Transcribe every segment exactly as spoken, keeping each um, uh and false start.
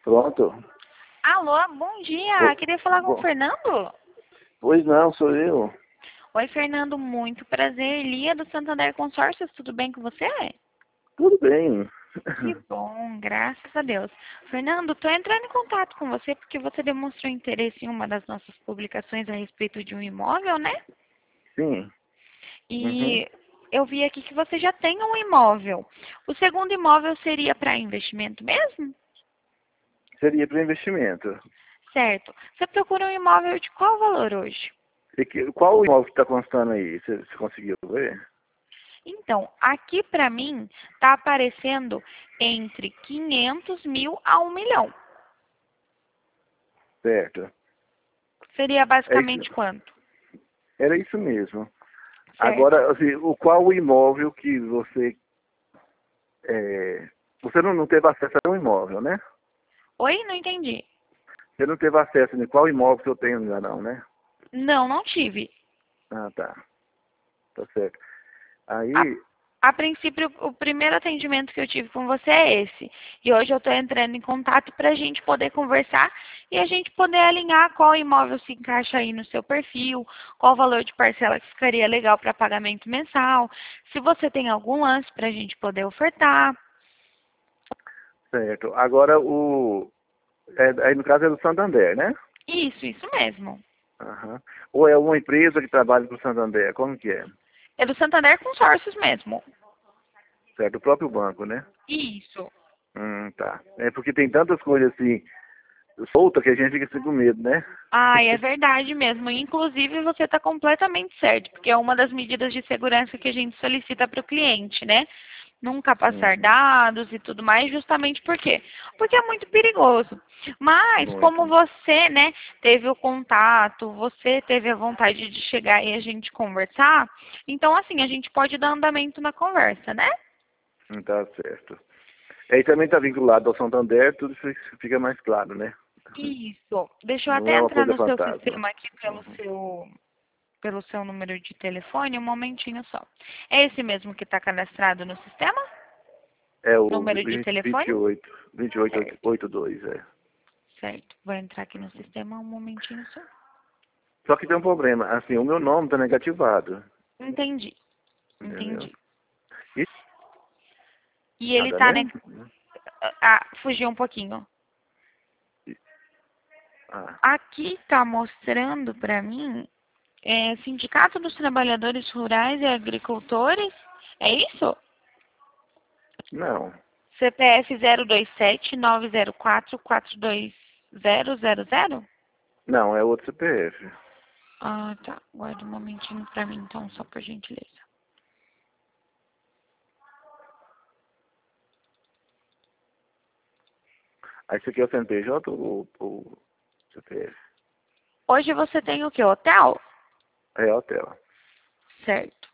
Pronto. Alô, bom dia. Bo- Queria falar com o Bom, Fernando. pois não, sou eu. Oi, Fernando, muito prazer. Lia do Santander Consórcios, tudo bem com você? Tudo bem. Que bom, graças a Deus. Fernando, estou entrando em contato com você porque você demonstrou interesse em uma das nossas publicações a respeito de um imóvel, né? Sim. Uhum. E eu vi aqui que você já tem um imóvel. O segundo imóvel seria para investimento mesmo? Seria para investimento. Certo. Você procura um imóvel de qual valor hoje? E que- qual o imóvel que está constando aí? Você, você conseguiu ver? Então, aqui para mim está aparecendo entre quinhentos mil a um milhão. Certo. Seria É isso, basicamente quanto? era isso mesmo. Certo. Agora, assim, o qual o imóvel que você... é, você não, não teve acesso a um imóvel, né? Oi? Não entendi. Você não teve acesso a qual imóvel que eu tenho ainda não, né? Não, não tive. Ah, tá. Tá certo. A, Aí, a princípio, o primeiro atendimento que eu tive com você é esse. E hoje eu estou entrando em contato para a gente poder conversar e a gente poder alinhar qual imóvel se encaixa aí no seu perfil, qual o valor de parcela que ficaria legal para pagamento mensal, se você tem algum lance para a gente poder ofertar. certo. Agora, o... É, aí no caso é do Santander, né? Isso, isso mesmo. Aham. Ou é uma empresa que trabalha para o Santander? Como que é? É do Santander Consórcios mesmo. Certo, o próprio banco, né? Isso. Hum, tá. É porque tem tantas coisas assim, soltas que a gente fica assim com medo, né? Ah, é verdade mesmo. Inclusive, você está completamente certo, porque é uma das medidas de segurança que a gente solicita para o cliente, né? Nunca passar Uhum. dados e tudo mais, justamente por quê? Porque é muito perigoso. Mas, como Muito. você, né, teve o contato, você teve a vontade de chegar e a gente conversar, então, assim, a gente pode dar andamento na conversa, né? Hum, tá certo. Aí também está vinculado ao Santander, tudo fi- fica mais claro, né? Isso. Deixa eu Não até é uma entrar coisa no seu fantasma. sistema aqui pelo Uhum. seu pelo seu número de telefone, um momentinho só. É esse mesmo que está cadastrado no sistema? É o Número de vinte, telefone? vinte e oito, vinte e oito, Certo, oitenta e dois, é. certo. Vou entrar aqui no sistema um momentinho só. Só que tem um problema, assim, o meu nome está negativado, Entendi, entendeu? entendi. E E ele nada, tá, né? né? Ah, fugiu um pouquinho. E- Ah, Aqui tá mostrando para mim é, Sindicato dos Trabalhadores Rurais e Agricultores. É isso? não. C P F zero dois sete nove zero quatro quatro dois zero zero zero? Não, é outro C P F. Ah, tá. Guarda um momentinho pra mim, então, só por gentileza. Aí isso aqui é o C N P J ou o C P F? Hoje você tem o quê? Hotel? É hotel. Certo.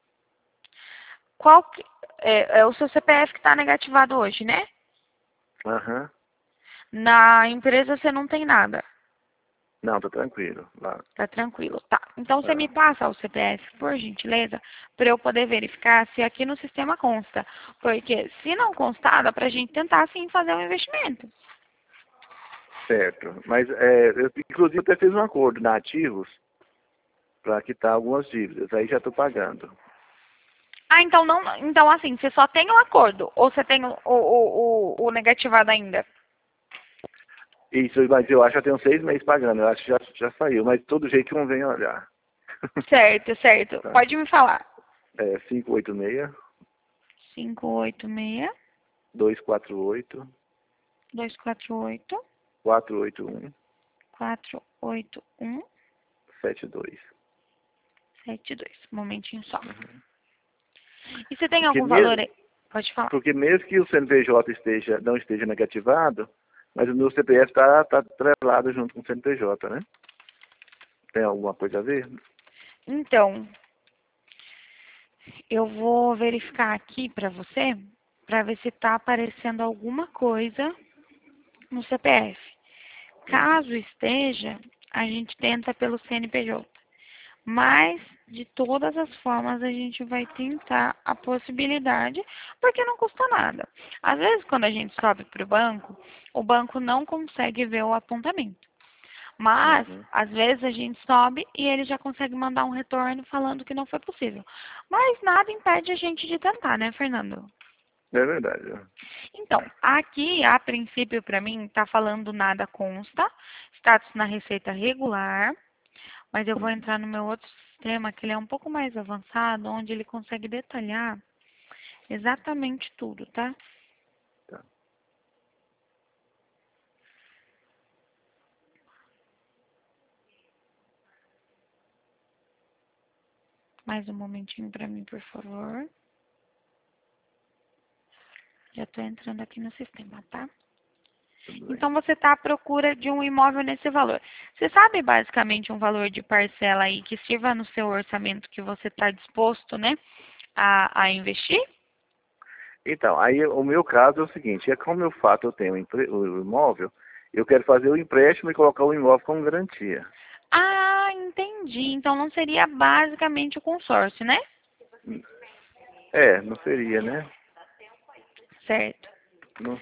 Qual que... É, é o seu C P F que está negativado hoje, né? Aham. Na empresa você não tem nada. Não, tá tranquilo. Lá. Tá tranquilo. Tá. Então você me Ah, passa o C P F, por gentileza, para eu poder verificar se aqui no sistema consta. Porque se não constar, dá pra gente tentar sim fazer um investimento. certo. Mas, é, eu, inclusive, até fiz um acordo na Ativos para quitar algumas dívidas. Aí já estou pagando. Ah, então não. Então assim, você só tem o acordo ou você tem o, o, o, o negativado ainda? Isso, mas eu acho que eu tenho seis meses pagando. Eu acho que já, já saiu. Mas de todo jeito não vem olhar. Certo, certo. Tá. Pode me falar. É cinco oito seis, cinco oito seis, dois quatro oito, dois quatro oito, quatro oito um, quatro oito um, sete dois. sete dois. Um momentinho só. Uhum. E você tem Porque, algum valor me, aí? Pode falar. porque mesmo que o C N P J esteja, não esteja negativado, mas o meu C P F está tá tá atrelado junto com o C N P J, né? Tem alguma coisa a ver? Então, eu vou verificar aqui para você, para ver se está aparecendo alguma coisa no C P F. Uhum. Caso esteja, a gente tenta pelo C N P J. Mas, de todas as formas, a gente vai tentar a possibilidade, porque não custa nada. Às vezes, quando a gente sobe para o banco, o banco não consegue ver o apontamento. Mas, Uhum. às vezes, a gente sobe e ele já consegue mandar um retorno falando que não foi possível. Mas nada impede a gente de tentar, né, Fernando? É verdade. É. Então, aqui, a princípio, para mim, está falando nada consta, status na receita regular, mas eu vou entrar no meu outro sistema, que ele é um pouco mais avançado, onde ele consegue detalhar exatamente tudo, tá? Tá. Mais um momentinho para mim, por favor. Já estou entrando aqui no sistema, tá? Tudo bem. Então, você está à procura de um imóvel nesse valor. Você sabe basicamente um valor de parcela aí que sirva no seu orçamento que você está disposto, né, a, a investir? Então, aí o meu caso é o seguinte, é como eu fato, eu tenho o empre- o imóvel, eu quero fazer o empréstimo e colocar o imóvel como garantia. Ah, entendi. Então, não seria basicamente o consórcio, né? É, não seria, né? Certo. Não,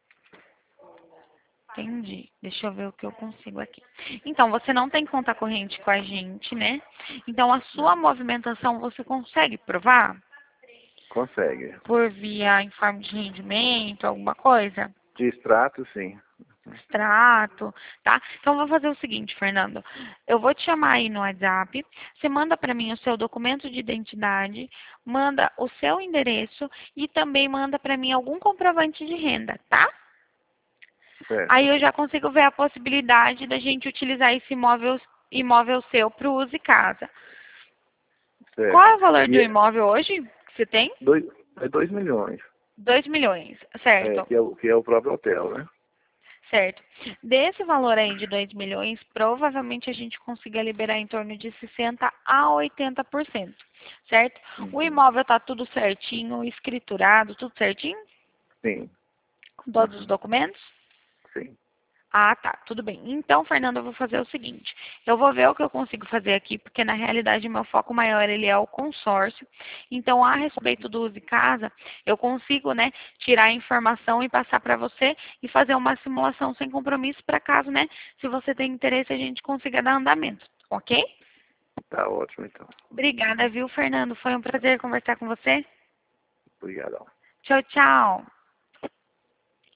Entendi. Deixa eu ver o que eu consigo aqui. Então, você não tem conta corrente com a gente, né? Então, a sua não. movimentação você consegue provar? Consegue. Por via informe de rendimento, alguma coisa? De extrato, sim. Extrato, tá? Então, eu vou fazer o seguinte, Fernando. Eu vou te chamar aí no WhatsApp. Você manda para mim o seu documento de identidade, manda o seu endereço e também manda para mim algum comprovante de renda, tá? Certo, Aí eu já consigo ver a possibilidade da gente utilizar esse imóvel, imóvel seu para o uso de casa. Qual certo. é o valor E do é imóvel hoje que você tem? dois, é dois milhões, Dois milhões, é, certo? que, é o, que é o próprio hotel, né? Certo. Desse valor aí de dois milhões, provavelmente a gente consiga liberar em torno de sessenta a oitenta por cento, certo? O Uhum. imóvel está tudo certinho, escriturado, tudo certinho, Sim. com todos os Uhum. documentos? Sim. Ah, tá, tudo bem. Então, Fernando, eu vou fazer o seguinte. Eu vou ver o que eu consigo fazer aqui, porque na realidade o meu foco maior ele é o consórcio. Então, a respeito do uso de casa, eu consigo, né, tirar a informação e passar para você e fazer uma simulação sem compromisso para caso, né, se você tem interesse, a gente consiga dar andamento, ok? Tá ótimo, então. Obrigada, viu, Fernando? Foi um prazer conversar com você. Obrigadão. Tchau, tchau.